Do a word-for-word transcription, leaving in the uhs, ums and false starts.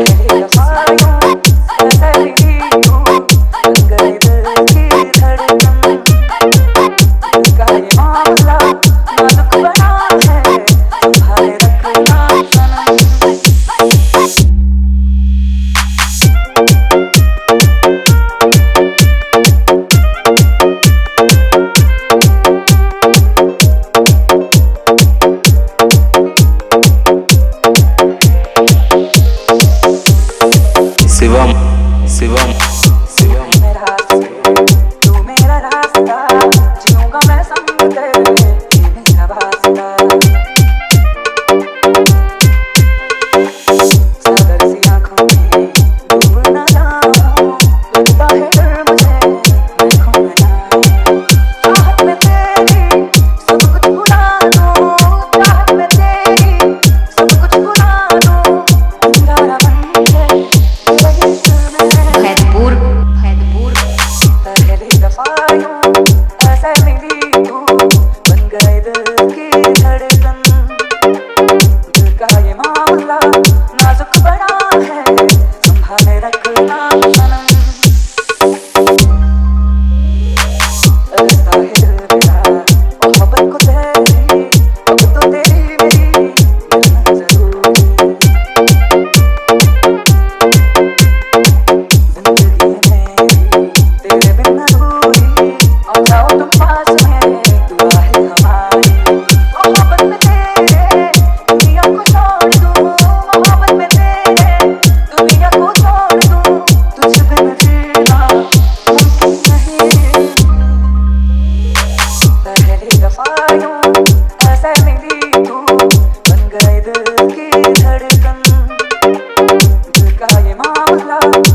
शिवम शिवम शिवम तू मेरा रास्ता जीऊंगा मैं संग तेरे ये मेरा वास्ता सागर सी आँखों में डूब ना जाऊं लगता है डर मुझे मैं खो न जाऊं चाहत में तेरी सब कुछ भुला दूं चाहत में तेरी सब कुछ भुला दूं अंगारा बन के फैदपुर फैदपुर पहली दफा यूं ऐसे मिली तू बन गए दिल की धड़कन दिल का ये मामला नाजुक बड़ा है संभाले रखना सनम लगता है दिल मेरा मोहब्बत को तेरी अब तो तेरी मेरी मिलना जरूरी तेरे बिन अधूरी और जाओ तुम पास में दुआ है हमारी मोहब्बत में तेरे दुनिया को छोड़ दूं मोहब्बत में तेरे दुनिया को छोड़ दूं तुझ बिन जीना मुमकिन नहीं पहली दफा यूं ऐसे मिली तू बन गए दिल की धड़कन दिल का ये मामला